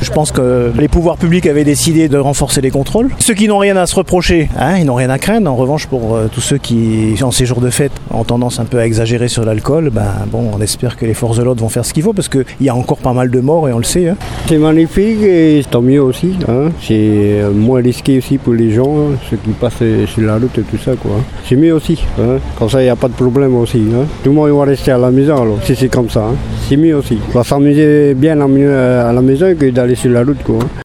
Je pense que les pouvoirs publics avaient décidé de renforcer les contrôles. Ceux qui n'ont rien à se reprocher, ils n'ont rien à craindre. En revanche, pour tous ceux qui, en ces jours de fête, ont tendance un peu à exagérer sur l'alcool, on espère que les forces de l'ordre vont faire ce qu'il faut parce qu'il y a encore pas mal de morts et on le sait. C'est magnifique et tant mieux aussi. C'est moins risqué aussi pour les gens, ceux qui passent sur la route et tout ça. C'est mieux aussi. Comme ça, il n'y a pas de problème aussi. Tout le monde va rester à la maison alors, si c'est comme ça. C'est mieux aussi. On va s'amuser bien à la maison que d'aller sur la route.